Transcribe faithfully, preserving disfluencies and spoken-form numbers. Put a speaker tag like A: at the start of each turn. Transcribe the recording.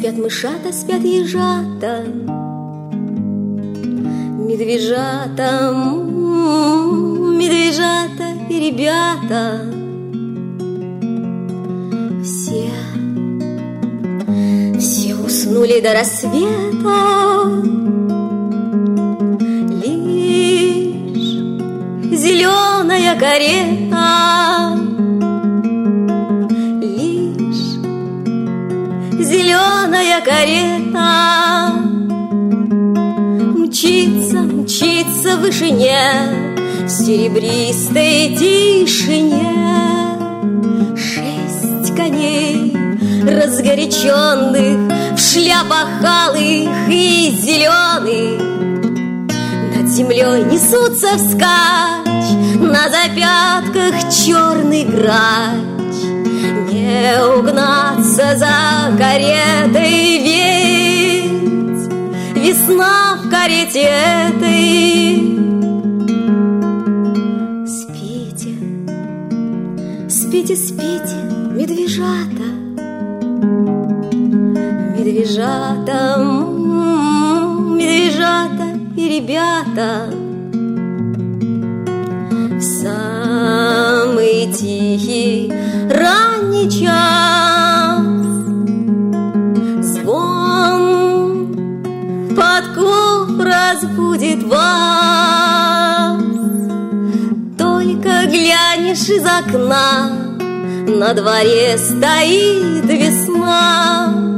A: Спят мышата, спят ежата, медвежата, медвежата и ребята. Все, все уснули до рассвета. Лишь зеленая карета, лишь зеленая карета мчится, мчится в вышине, в серебристой тишине. Шесть коней разгоряченных, в шляпах алых и зеленых, над землей несутся вскачь, на запятках черный грач. Не угнаться за каретой, ведь весна в карете этой. Спите, спите, спите, медвежата, медвежата, медвежата и ребята. В самый тихий ранний час звон подков разбудит вас. Только глянешь из окна, на дворе стоит весна.